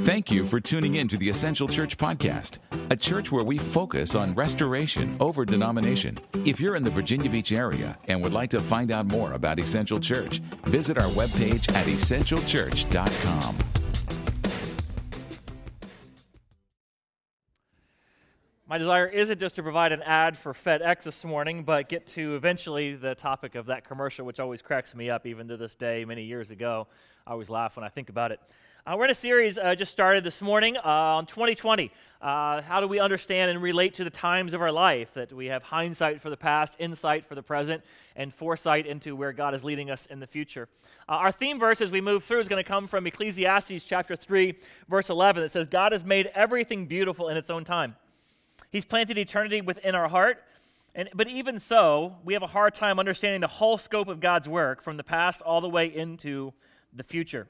Thank you for tuning in to the Essential Church Podcast, a church where we focus on restoration over denomination. If you're in the Virginia Beach area and would like to find out more about Essential Church, visit our webpage at essentialchurch.com. My desire isn't just to provide an ad for FedEx this morning, but get to eventually the topic of that commercial, which always cracks me up even to this day, many years ago. I always laugh when I think about it. We're in a series just started this morning on 2020. How do we understand and relate to the times of our life, that we have hindsight for the past, insight for the present, and foresight into where God is leading us in the future. Our theme verse as we move through is going to come from Ecclesiastes chapter 3, verse 11. It says, God has made everything beautiful in its own time. He's planted eternity within our heart, but even so, we have a hard time understanding the whole scope of God's work from the past all the way into the future.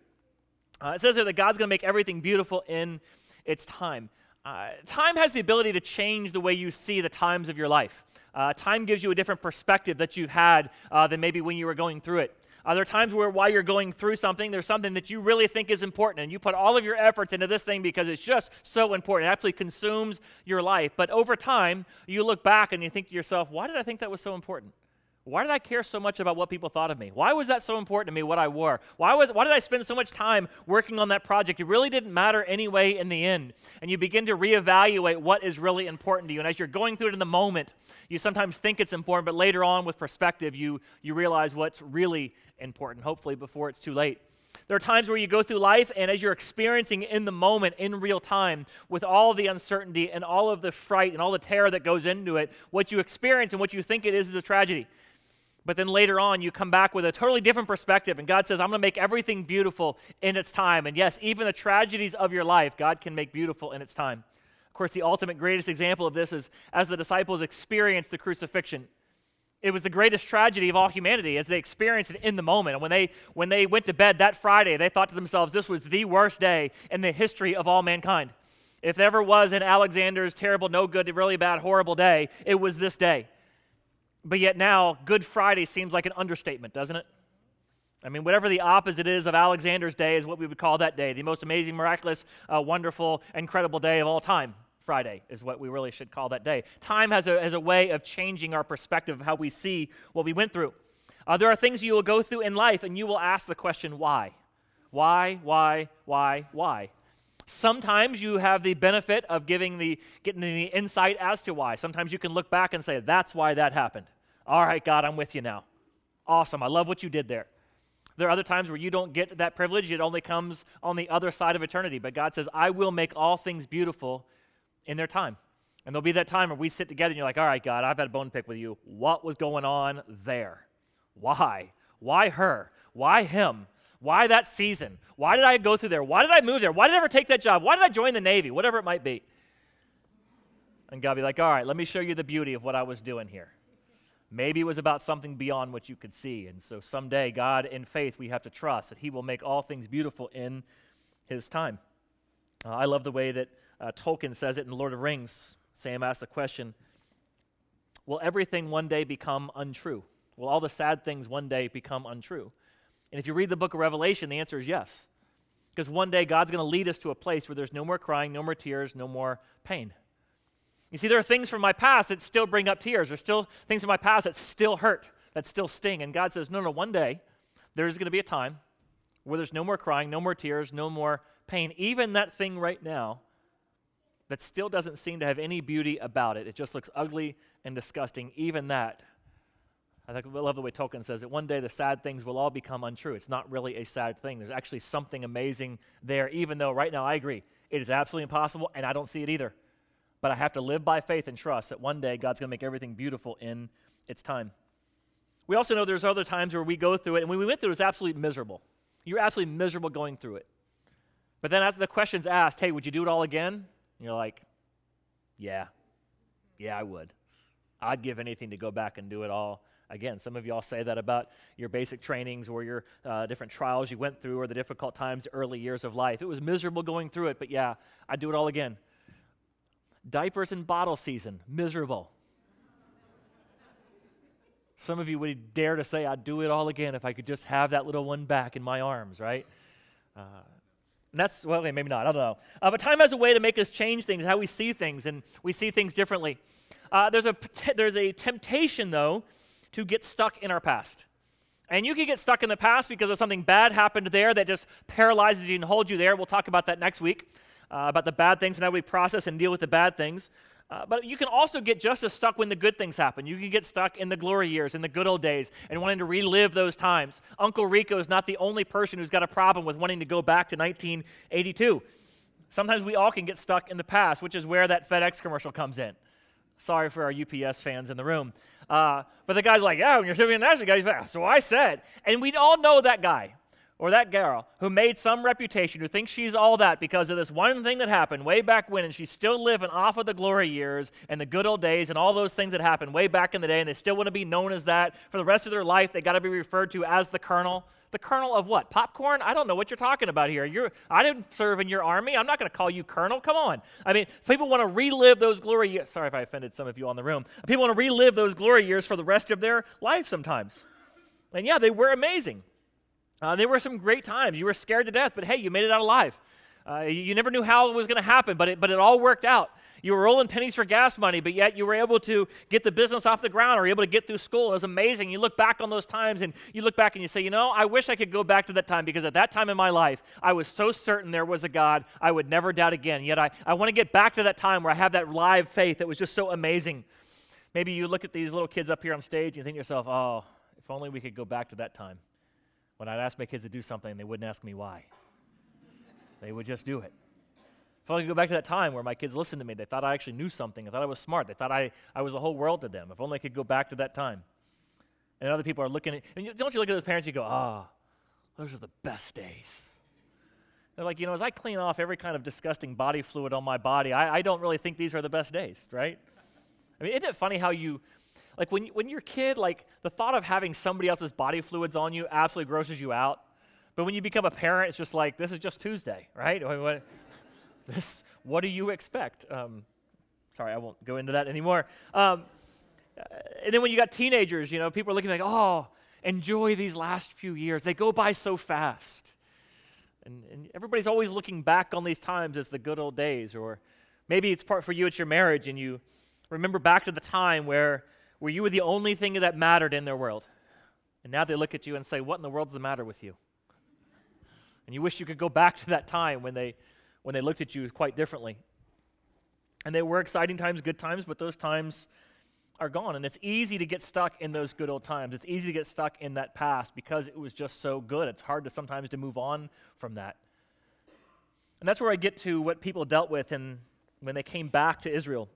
It says here that God's going to make everything beautiful in its time. Time has the ability to change the way you see the times of your life. Time gives you a different perspective that you've had than maybe when you were going through it. There are times where while you're going through something, there's something that you really think is important, and you put all of your efforts into this thing because it's just so important. It actually consumes your life. But over time, you look back and you think to yourself, why did I think that was so important? Why did I care so much about what people thought of me? Why was that so important to me, what I wore? Why did I spend so much time working on that project? It really didn't matter anyway in the end. And you begin to reevaluate what is really important to you. And as you're going through it in the moment, you sometimes think it's important, but later on with perspective, you realize what's really important, hopefully before it's too late. There are times where you go through life, and as you're experiencing in the moment, in real time, with all the uncertainty and all of the fright and all the terror that goes into it, what you experience and what you think it is a tragedy. But then later on, you come back with a totally different perspective, and God says, I'm going to make everything beautiful in its time. And yes, even the tragedies of your life, God can make beautiful in its time. Of course, the ultimate greatest example of this is as the disciples experienced the crucifixion. It was the greatest tragedy of all humanity as they experienced it in the moment. And when they went to bed that Friday, they thought to themselves, this was the worst day in the history of all mankind. If there ever was an Alexander's terrible, no good, really bad, horrible day, it was this day. But yet now, Good Friday seems like an understatement, doesn't it? I mean, whatever the opposite is of Alexander's day is what we would call that day. The most amazing, miraculous, wonderful, incredible day of all time. Friday is what we really should call that day. Time has a way of changing our perspective of how we see what we went through. There are things you will go through in life, and you will ask the question, why? Why? Sometimes you have the benefit of getting the insight as to why. Sometimes you can look back and say, that's why that happened. All right, God, I'm with you now. Awesome, I love what you did there. There are other times where you don't get that privilege. It only comes on the other side of eternity. But God says, I will make all things beautiful in their time. And there'll be that time where we sit together and you're like, all right, God, I've had a bone pick with you. What was going on there? Why? Why her? Why him? Why that season? Why did I go through there? Why did I move there? Why did I ever take that job? Why did I join the Navy? Whatever it might be. And God be like, all right, let me show you the beauty of what I was doing here. Maybe it was about something beyond what you could see. And so someday, God, in faith, we have to trust that he will make all things beautiful in his time. I love the way that Tolkien says it in Lord of the Rings. Sam asked the question, will everything one day become untrue? Will all the sad things one day become untrue? And if you read the book of Revelation, the answer is yes. Because one day God's going to lead us to a place where there's no more crying, no more tears, no more pain. You see, there are things from my past that still bring up tears. There's still things from my past that still hurt, that still sting. And God says, no, one day there's going to be a time where there's no more crying, no more tears, no more pain. Even that thing right now that still doesn't seem to have any beauty about it. It just looks ugly and disgusting. Even that, I love the way Tolkien says it, one day the sad things will all become untrue. It's not really a sad thing. There's actually something amazing there, even though right now I agree, it is absolutely impossible, and I don't see it either. But I have to live by faith and trust that one day God's going to make everything beautiful in its time. We also know there's other times where we go through it, and when we went through it, it was absolutely miserable. You're absolutely miserable going through it. But then as the question's asked, hey, would you do it all again? And you're like, yeah, I would. I'd give anything to go back and do it all again. Some of y'all say that about your basic trainings or your different trials you went through or the difficult times, the early years of life. It was miserable going through it, but yeah, I'd do it all again. Diapers and bottle season, miserable. Some of you would dare to say, I'd do it all again if I could just have that little one back in my arms, right? And that's, well, okay, maybe not, I don't know. But time has a way to make us change things, how we see things, and we see things differently. There's a temptation, though, to get stuck in our past. And you can get stuck in the past because of something bad happened there that just paralyzes you and holds you there. We'll talk about that next week, about the bad things and how we process and deal with the bad things. But you can also get just as stuck when the good things happen. You can get stuck in the glory years, in the good old days, and wanting to relive those times. Uncle Rico is not the only person who's got a problem with wanting to go back to 1982. Sometimes we all can get stuck in the past, which is where that FedEx commercial comes in. Sorry for our UPS fans in the room. But the guy's like, yeah, when you're sitting in the national guy, he's like, so I said. And we all know that guy or that girl who made some reputation, who thinks she's all that because of this one thing that happened way back when, and she's still living off of the glory years and the good old days and all those things that happened way back in the day, and they still want to be known as that for the rest of their life. They got to be referred to as the Colonel. The Colonel of what? Popcorn? I don't know what you're talking about here. I didn't serve in your army. I'm not going to call you Colonel. Come on. I mean, people want to relive those glory years. Sorry if I offended some of you in the room. People want to relive those glory years for the rest of their life sometimes. And yeah, they were amazing. They were some great times. You were scared to death, but hey, you made it out alive. You never knew how it was going to happen, but it all worked out. You were rolling pennies for gas money, but yet you were able to get the business off the ground or able to get through school. It was amazing. You look back on those times, and you look back and you say, I wish I could go back to that time, because at that time in my life, I was so certain there was a God I would never doubt again. Yet I want to get back to that time where I have that live faith that was just so amazing. Maybe you look at these little kids up here on stage and you think to yourself, oh, if only we could go back to that time when I'd ask my kids to do something and they wouldn't ask me why. They would just do it. If only I could go back to that time where my kids listened to me. They thought I actually knew something. They thought I was smart. They thought I was the whole world to them. If only I could go back to that time. And other people are looking at, and don't you look at those parents and you go, those are the best days. They're like, as I clean off every kind of disgusting body fluid on my body, I don't really think these are the best days, right? I mean, isn't it funny how you, like when you're a kid, like the thought of having somebody else's body fluids on you absolutely grosses you out. But when you become a parent, it's just like, this is just Tuesday, right? What do you expect? Sorry, I won't go into that anymore. And then when you got teenagers, people are looking like, enjoy these last few years. They go by so fast. And everybody's always looking back on these times as the good old days. Or maybe it's part for you, it's your marriage, and you remember back to the time where you were the only thing that mattered in their world. And now they look at you and say, what in the world's the matter with you? And you wish you could go back to that time when they looked at you quite differently. And they were exciting times, good times, but those times are gone. And it's easy to get stuck in those good old times. It's easy to get stuck in that past because it was just so good. It's hard sometimes to move on from that. And that's where I get to what people dealt with when they came back to Israel.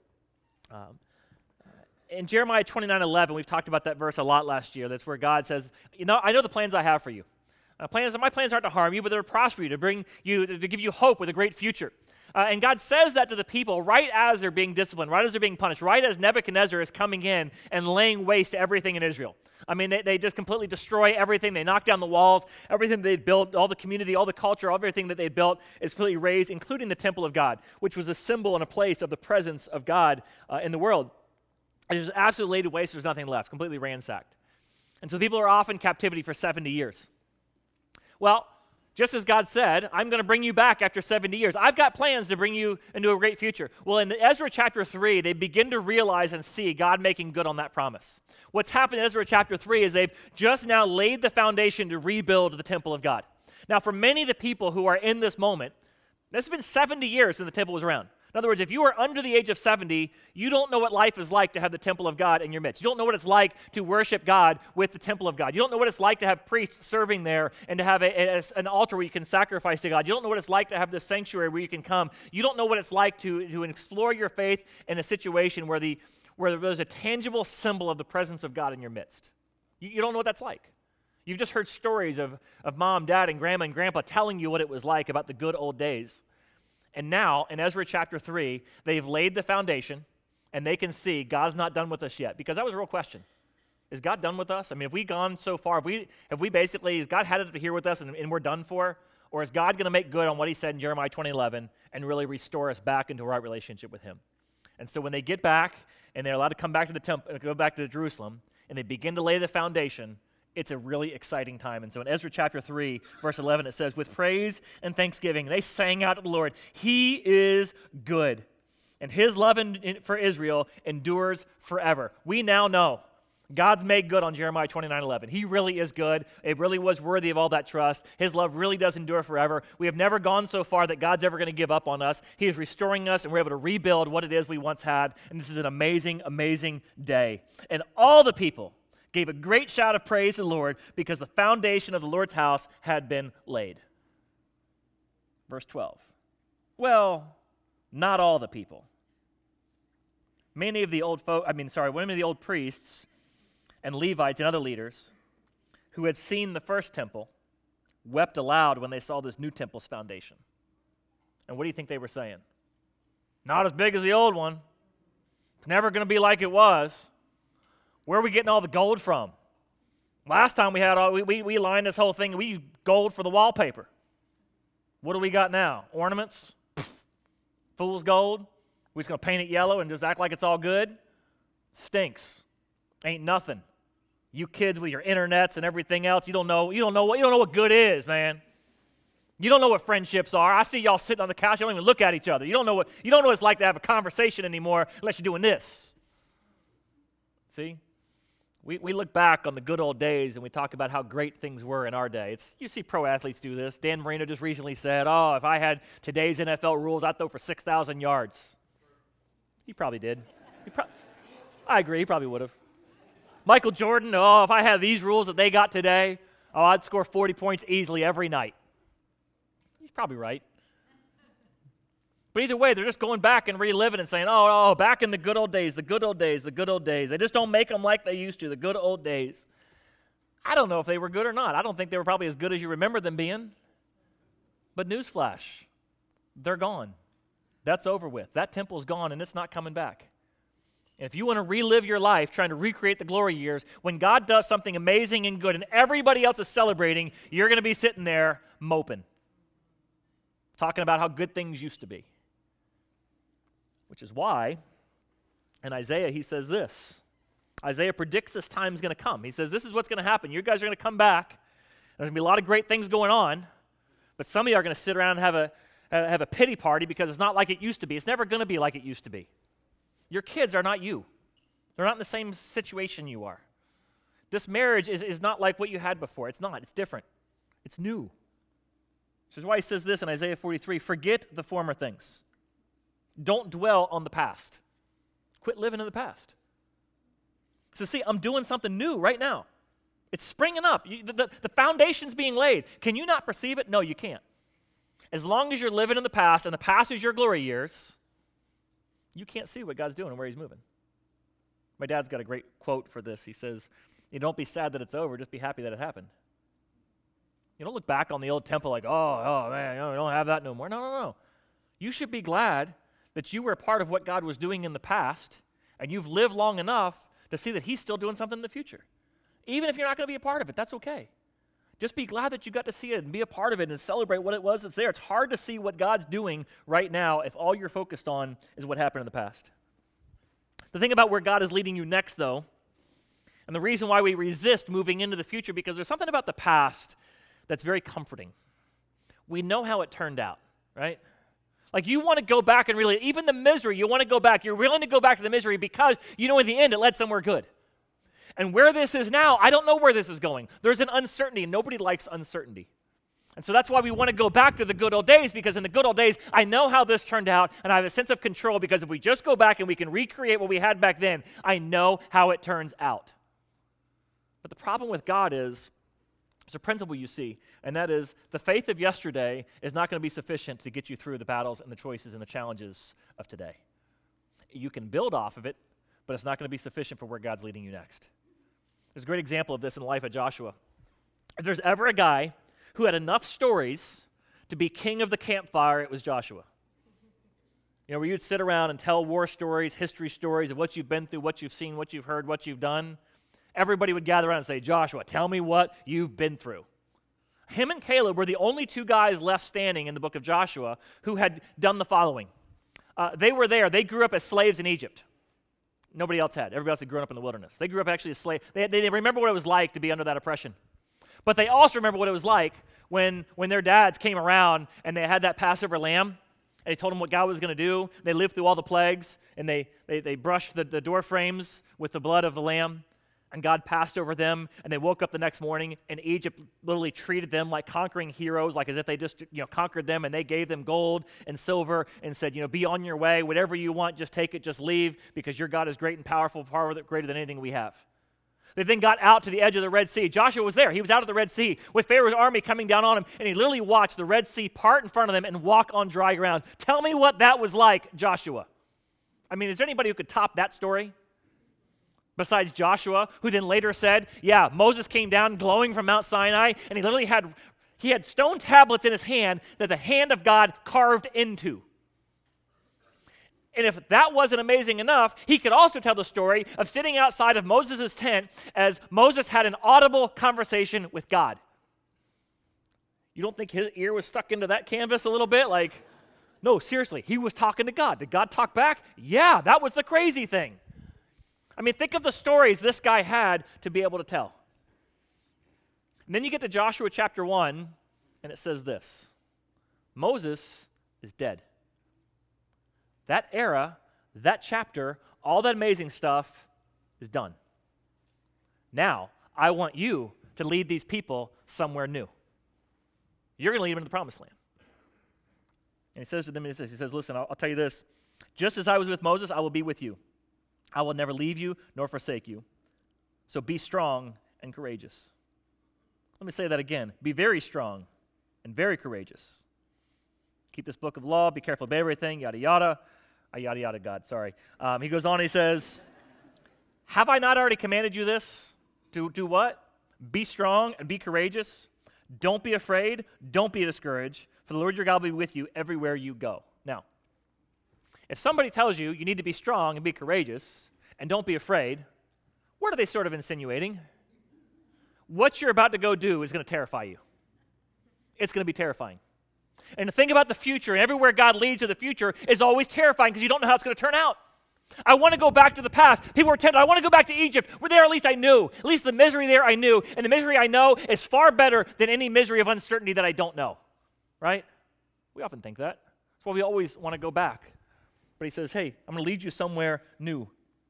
In Jeremiah 29:11, we've talked about that verse a lot last year. That's where God says, I know the plans I have for you. My plans aren't to harm you, but they're to prosper you, to give you hope with a great future. And God says that to the people right as they're being disciplined, right as they're being punished, right as Nebuchadnezzar is coming in and laying waste to everything in Israel. I mean, they just completely destroy everything. They knock down the walls. Everything they'd built, all the community, all the culture, everything that they'd built is completely razed, including the temple of God, which was a symbol and a place of the presence of God in the world. It just absolutely laid to waste. There's nothing left, completely ransacked. And so people are off in captivity for 70 years. Well, just as God said, I'm going to bring you back after 70 years. I've got plans to bring you into a great future. Well, in Ezra chapter 3, they begin to realize and see God making good on that promise. What's happened in Ezra chapter 3 is they've just now laid the foundation to rebuild the temple of God. Now, for many of the people who are in this moment, this has been 70 years since the temple was around. In other words, if you are under the age of 70, you don't know what life is like to have the temple of God in your midst. You don't know what it's like to worship God with the temple of God. You don't know what it's like to have priests serving there and to have an altar where you can sacrifice to God. You don't know what it's like to have this sanctuary where you can come. You don't know what it's like to explore your faith in a situation where there's a tangible symbol of the presence of God in your midst. You don't know what that's like. You've just heard stories of mom, dad, and grandpa telling you what it was like about the good old days. And now, in Ezra chapter 3, they've laid the foundation, and they can see God's not done with us yet. Because that was a real question. Is God done with us? I mean, have we gone so far? Has God had it here with us and we're done for? Or is God going to make good on what he said in Jeremiah 20:11 and really restore us back into a right relationship with him? And so when they get back, and they're allowed to come back to the temple, go back to Jerusalem, and they begin to lay the foundation, It's a really exciting time. And so in Ezra chapter 3, verse 11, it says, with praise and thanksgiving, they sang out to the Lord, He is good, and His love for Israel endures forever. We now know God's made good on Jeremiah 29:11. He really is good. It really was worthy of all that trust. His love really does endure forever. We have never gone so far that God's ever going to give up on us. He is restoring us, and we're able to rebuild what it is we once had. And this is an amazing, amazing day. And all the people gave a great shout of praise to the Lord because the foundation of the Lord's house had been laid. Verse 12. Well, not all the people. Many of the old priests and Levites and other leaders who had seen the first temple wept aloud when they saw this new temple's foundation. And what do you think they were saying? Not as big as the old one. It's never going to be like it was. Where are we getting all the gold from? Last time we lined this whole thing, we used gold for the wallpaper. What do we got now? Ornaments? Fool's gold? We're just going to paint it yellow and just act like it's all good? Stinks. Ain't nothing. You kids with your internets and everything else, you don't know what good is, man. You don't know what friendships are. I see y'all sitting on the couch, you don't even look at each other. You don't know what it's like to have a conversation anymore unless you're doing this. See? We look back on the good old days and we talk about how great things were in our day. You see pro athletes do this. Dan Marino just recently said, if I had today's NFL rules, I'd throw for 6,000 yards. He probably did. I agree, he probably would have. Michael Jordan, if I had these rules that they got today, I'd score 40 points easily every night. He's probably right. But either way, they're just going back and reliving and saying, back in the good old days, the good old days, the good old days. They just don't make them like they used to, the good old days. I don't know if they were good or not. I don't think they were probably as good as you remember them being. But newsflash, they're gone. That's over with. That temple's gone and it's not coming back. And if you want to relive your life trying to recreate the glory years, when God does something amazing and good and everybody else is celebrating, you're going to be sitting there moping, talking about how good things used to be. Which is why in Isaiah he says this. Isaiah predicts this time is going to come. He says this is what's going to happen. You guys are going to come back. There's going to be a lot of great things going on, but some of you are going to sit around and have a pity party because it's not like it used to be. It's never going to be like it used to be. Your kids are not you. They're not in the same situation you are. This marriage is not like what you had before. It's not. It's different. It's new. Which is why he says this in Isaiah 43, forget the former things. Don't dwell on the past. Quit living in the past. So see, I'm doing something new right now. It's springing up. The foundation's being laid. Can you not perceive it? No, you can't. As long as you're living in the past and the past is your glory years, you can't see what God's doing and where He's moving. My dad's got a great quote for this. He says, don't be sad that it's over, just be happy that it happened. You don't look back on the old temple like, oh man, we don't have that no more. No. You should be glad that you were a part of what God was doing in the past, and you've lived long enough to see that He's still doing something in the future. Even if you're not going to be a part of it, that's okay. Just be glad that you got to see it and be a part of it and celebrate what it was that's there. It's hard to see what God's doing right now if all you're focused on is what happened in the past. The thing about where God is leading you next, though, and the reason why we resist moving into the future, because there's something about the past that's very comforting. We know how it turned out, right? Like you want to go back and really, even the misery, you want to go back. You're willing to go back to the misery because you know in the end it led somewhere good. And where this is now, I don't know where this is going. There's an uncertainty, and nobody likes uncertainty. And so that's why we want to go back to the good old days, because in the good old days, I know how this turned out, and I have a sense of control, because if we just go back and we can recreate what we had back then, I know how it turns out. But the problem with God is, there's a principle you see, and that is the faith of yesterday is not going to be sufficient to get you through the battles and the choices and the challenges of today. You can build off of it, but it's not going to be sufficient for where God's leading you next. There's a great example of this in the life of Joshua. If there's ever a guy who had enough stories to be king of the campfire, it was Joshua. You know, where you'd sit around and tell war stories, history stories of what you've been through, what you've seen, what you've heard, what you've done. Everybody would gather around and say, Joshua, tell me what you've been through. Him and Caleb were the only two guys left standing in the book of Joshua who had done the following. They were there. They grew up as slaves in Egypt. Nobody else had. Everybody else had grown up in the wilderness. They grew up actually as slaves. They remember what it was like to be under that oppression. But they also remember what it was like when their dads came around and they had that Passover lamb, and they told them what God was going to do. They lived through all the plagues, and they brushed the door frames with the blood of the lamb, and God passed over them, and they woke up the next morning, and Egypt literally treated them like conquering heroes, like as if they just conquered them, and they gave them gold and silver and said, be on your way, whatever you want, just take it, just leave, because your God is great and powerful, far greater than anything we have. They then got out to the edge of the Red Sea. Joshua was there. He was out at the Red Sea with Pharaoh's army coming down on him, and he literally watched the Red Sea part in front of them and walk on dry ground. Tell me what that was like, Joshua. I mean, is there anybody who could top that story? Besides Joshua, who then later said, Moses came down glowing from Mount Sinai, and he literally had stone tablets in his hand that the hand of God carved into. And if that wasn't amazing enough, he could also tell the story of sitting outside of Moses' tent as Moses had an audible conversation with God. You don't think his ear was stuck into that canvas a little bit? No, seriously, he was talking to God. Did God talk back? Yeah, that was the crazy thing. I mean, think of the stories this guy had to be able to tell. And then you get to Joshua chapter 1, and it says this: Moses is dead. That era, that chapter, all that amazing stuff is done. Now, I want you to lead these people somewhere new. You're going to lead them into the promised land. And he says to them, he says, listen, I'll tell you this. Just as I was with Moses, I will be with you. I will never leave you nor forsake you. So be strong and courageous. Let me say that again. Be very strong and very courageous. Keep this book of law. Be careful of everything, yada, yada. Yada, yada, God, sorry. He goes on, he says, have I not already commanded you this? To do what? Be strong and be courageous. Don't be afraid. Don't be discouraged. For the Lord your God will be with you everywhere you go. Now, if somebody tells you you need to be strong and be courageous and don't be afraid, what are they sort of insinuating? What you're about to go do is going to terrify you. It's going to be terrifying. And to think about the future and everywhere God leads to the future is always terrifying because you don't know how it's going to turn out. I want to go back to the past. People were tempted. I want to go back to Egypt. We're there, at least I knew. At least the misery there I knew. And the misery I know is far better than any misery of uncertainty that I don't know. Right? We often think that. That's why we always want to go back. But he says, hey, I'm going to lead you somewhere new.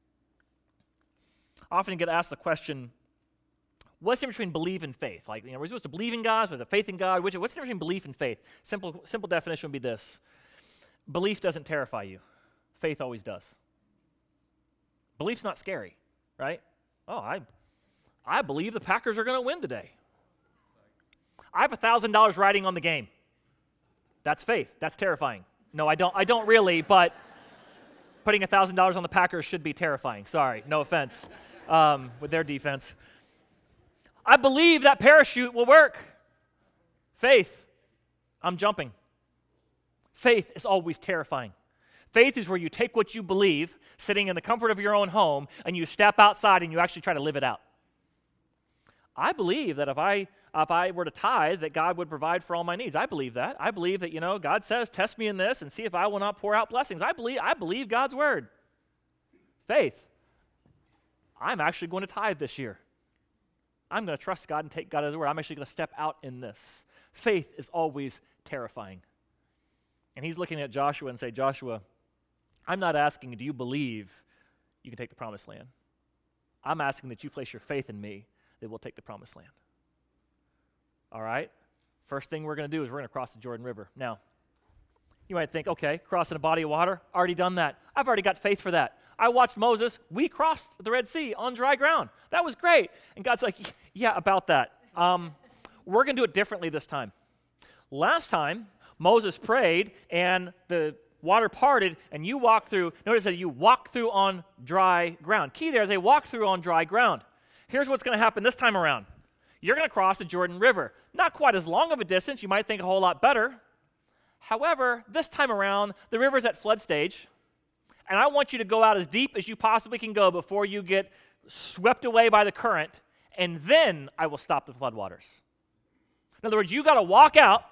I often get asked the question, what's the difference between belief and faith? We're supposed to believe in God, what's faith in God? What's the difference between belief and faith? Simple definition would be this. Belief doesn't terrify you. Faith always does. Belief's not scary, right? Oh, I believe the Packers are going to win today. I have $1,000 riding on the game. That's faith. That's terrifying. No, I don't really, but putting $1,000 on the Packers should be terrifying. Sorry, no offense with their defense. I believe that parachute will work. Faith, I'm jumping. Faith is always terrifying. Faith is where you take what you believe, sitting in the comfort of your own home, and you step outside and you actually try to live it out. I believe that if I were to tithe, that God would provide for all my needs. I believe that. I believe that, God says, test me in this and see if I will not pour out blessings. I believe God's word. Faith, I'm actually going to tithe this year. I'm going to trust God and take God at His word. I'm actually going to step out in this. Faith is always terrifying. And he's looking at Joshua and say, Joshua, I'm not asking, do you believe you can take the promised land? I'm asking that you place your faith in me that we'll take the promised land. All right? First thing we're going to do is we're going to cross the Jordan River. Now, you might think, okay, crossing a body of water, already done that. I've already got faith for that. I watched Moses. We crossed the Red Sea on dry ground. That was great. And God's like, yeah, about that. We're going to do it differently this time. Last time, Moses prayed, and the water parted, and you walked through. Notice that you walk through on dry ground. Key there is they walk through on dry ground. Here's what's going to happen this time around. You're going to cross the Jordan River. Not quite as long of a distance. You might think a whole lot better. However, this time around, the river's at flood stage, and I want you to go out as deep as you possibly can go before you get swept away by the current, and then I will stop the floodwaters. In other words, you got to walk out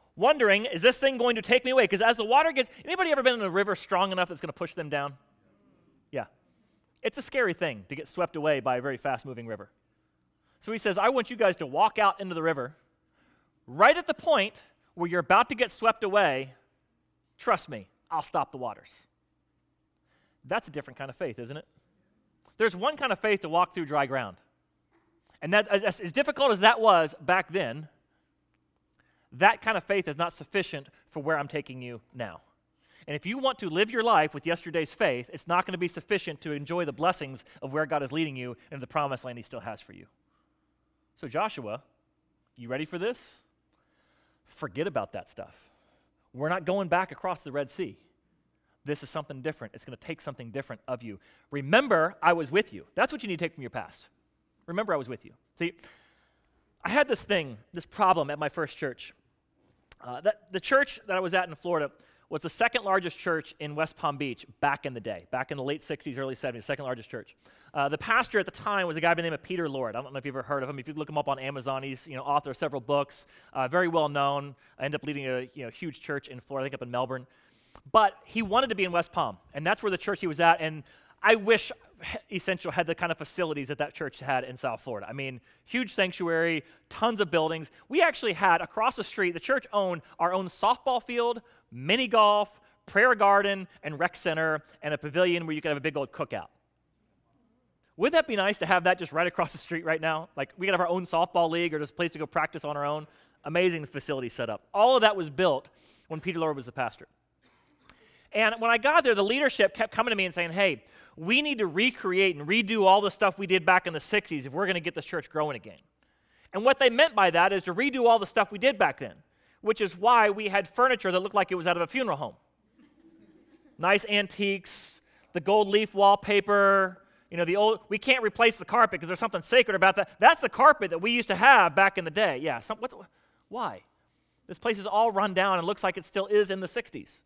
wondering, is this thing going to take me away? Because as the water gets, anybody ever been in a river strong enough that's going to push them down? Yeah. It's a scary thing to get swept away by a very fast-moving river. So he says, I want you guys to walk out into the river. Right at the point where you're about to get swept away, trust me, I'll stop the waters. That's a different kind of faith, isn't it? There's one kind of faith to walk through dry ground. And that, as difficult as that was back then, that kind of faith is not sufficient for where I'm taking you now. And if you want to live your life with yesterday's faith, it's not going to be sufficient to enjoy the blessings of where God is leading you and the promised land he still has for you. So Joshua, you ready for this? Forget about that stuff. We're not going back across the Red Sea. This is something different. It's going to take something different of you. Remember, I was with you. That's what you need to take from your past. Remember, I was with you. See, I had this problem at my first church. The church that I was at in Florida was the second largest church in West Palm Beach back in the day, back in the late 60s, early 70s, second largest church. The pastor at the time was a guy by the name of Peter Lord. I don't know if you've ever heard of him. If you look him up on Amazon, he's author of several books, very well known. I ended up leading a huge church in Florida, I think up in Melbourne. But he wanted to be in West Palm, and that's where the church he was at. And I wish Essential had the kind of facilities that church had in South Florida. I mean, huge sanctuary, tons of buildings. We actually had across the street, the church owned our own softball field, mini golf, prayer garden, and rec center, and a pavilion where you could have a big old cookout. Wouldn't that be nice to have that just right across the street right now? Like we could have our own softball league or just a place to go practice on our own. Amazing facility set up. All of that was built when Peter Lord was the pastor. And when I got there, the leadership kept coming to me and saying, hey, we need to recreate and redo all the stuff we did back in the 60s if we're going to get this church growing again. And what they meant by that is to redo all the stuff we did back then, which is why we had furniture that looked like it was out of a funeral home. Nice antiques, the gold leaf wallpaper, the old, we can't replace the carpet because there's something sacred about that. That's the carpet that we used to have back in the day. Yeah, why? This place is all run down and looks like it still is in the 60s.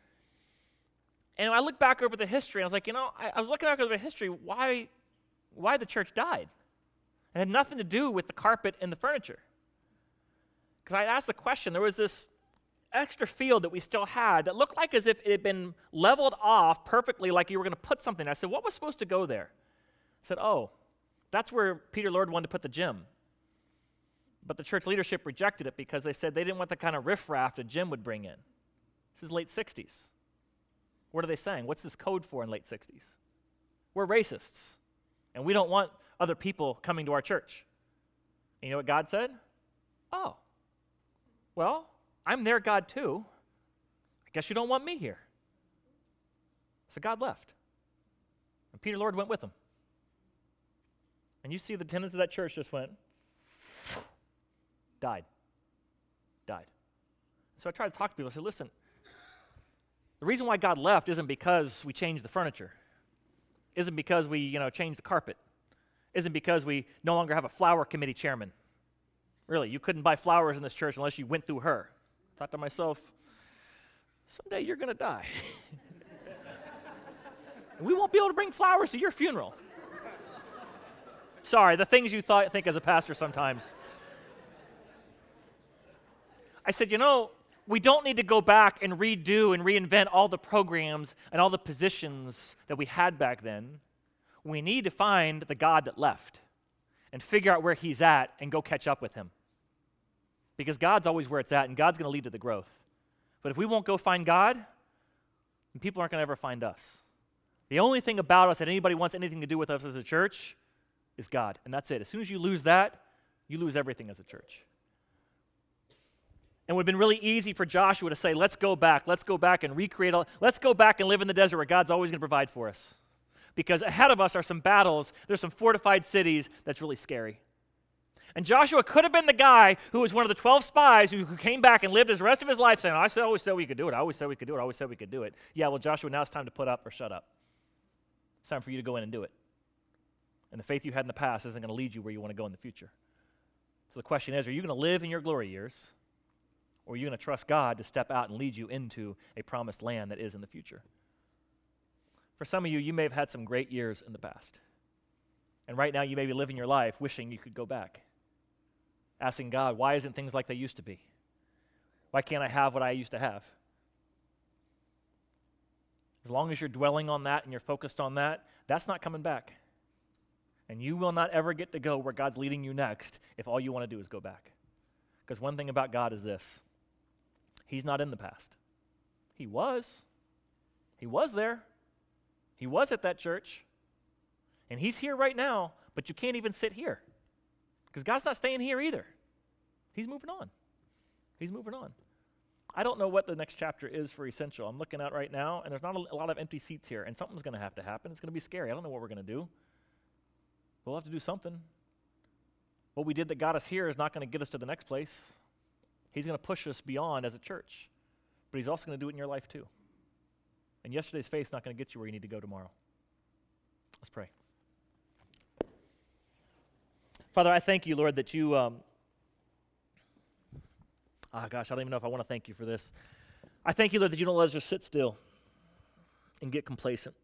And I look back over the history, and I was like, I was looking back over the history, why the church died. It had nothing to do with the carpet and the furniture. Because I asked the question, there was this extra field that we still had that looked like as if it had been leveled off perfectly, like you were going to put something. I said, what was supposed to go there? I said, oh, that's where Peter Lord wanted to put the gym. But the church leadership rejected it because they said they didn't want the kind of riffraff a gym would bring in. This is late 60s. What are they saying? What's this code for in late 60s? We're racists, and we don't want other people coming to our church. And you know what God said? Oh, well, I'm their God too. I guess you don't want me here. So God left, and Peter Lord went with him. And you see the attendance of that church just went, died. So I tried to talk to people. I said, listen, the reason why God left isn't because we changed the furniture, isn't because we, changed the carpet, isn't because we no longer have a flower committee chairman. Really, you couldn't buy flowers in this church unless you went through her. I thought to myself, someday you're going to die. And we won't be able to bring flowers to your funeral. Sorry, the things you think as a pastor sometimes. I said, we don't need to go back and redo and reinvent all the programs and all the positions that we had back then. We need to find the God that left and figure out where he's at and go catch up with him. Because God's always where it's at, and God's going to lead to the growth. But if we won't go find God, then people aren't going to ever find us. The only thing about us that anybody wants anything to do with us as a church is God, and that's it. As soon as you lose that, you lose everything as a church. And it would have been really easy for Joshua to say, let's go back and recreate, let's go back and live in the desert where God's always going to provide for us. Because ahead of us are some battles, there's some fortified cities that's really scary. And Joshua could have been the guy who was one of the 12 spies who came back and lived his rest of his life saying, I always said we could do it, I always said we could do it, I always said we could do it. Yeah, well, Joshua, now it's time to put up or shut up. It's time for you to go in and do it. And the faith you had in the past isn't going to lead you where you want to go in the future. So the question is, are you going to live in your glory years? Or are you going to trust God to step out and lead you into a promised land that is in the future? For some of you, you may have had some great years in the past. And right now, you may be living your life wishing you could go back. Asking God, why isn't things like they used to be? Why can't I have what I used to have? As long as you're dwelling on that and you're focused on that, that's not coming back. And you will not ever get to go where God's leading you next if all you want to do is go back. Because one thing about God is this: He's not in the past. He was. He was there. He was at that church. And He's here right now, but you can't even sit here. Because God's not staying here either. He's moving on. He's moving on. I don't know what the next chapter is for Essential. I'm looking at right now, and there's not a lot of empty seats here, and something's going to have to happen. It's going to be scary. I don't know what we're going to do. We'll have to do something. What we did that got us here is not going to get us to the next place. He's going to push us beyond as a church, but He's also going to do it in your life too. And yesterday's faith's not going to get you where you need to go tomorrow. Let's pray. Father, I thank you, Lord, that you, I don't even know if I want to thank you for this. I thank you, Lord, that you don't let us just sit still and get complacent.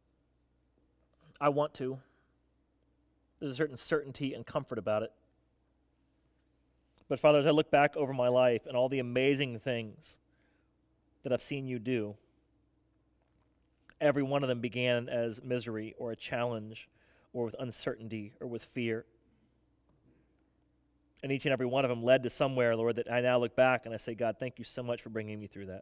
I want to. There's a certain certainty and comfort about it. But Father, as I look back over my life and all the amazing things that I've seen you do, every one of them began as misery or a challenge or with uncertainty or with fear. And each and every one of them led to somewhere, Lord, that I now look back and I say, God, thank you so much for bringing me through that.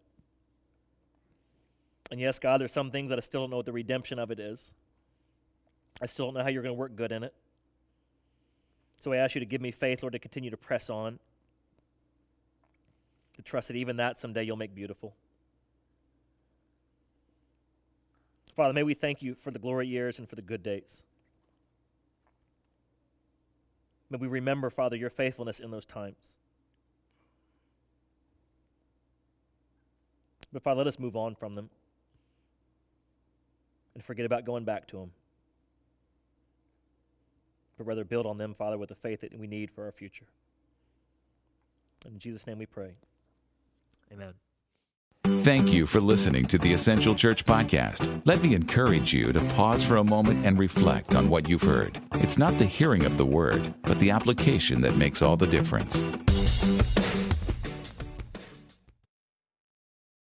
And yes, God, there's some things that I still don't know what the redemption of it is. I still don't know how you're going to work good in it. So I ask you to give me faith, Lord, to continue to press on, to trust that even that someday you'll make beautiful. Father, may we thank you for the glory years and for the good days. May we remember, Father, your faithfulness in those times. But Father, let us move on from them and forget about going back to them. But rather build on them, Father, with the faith that we need for our future. In Jesus' name we pray. Amen. Thank you for listening to the Essential Church Podcast. Let me encourage you to pause for a moment and reflect on what you've heard. It's not the hearing of the word, but the application that makes all the difference.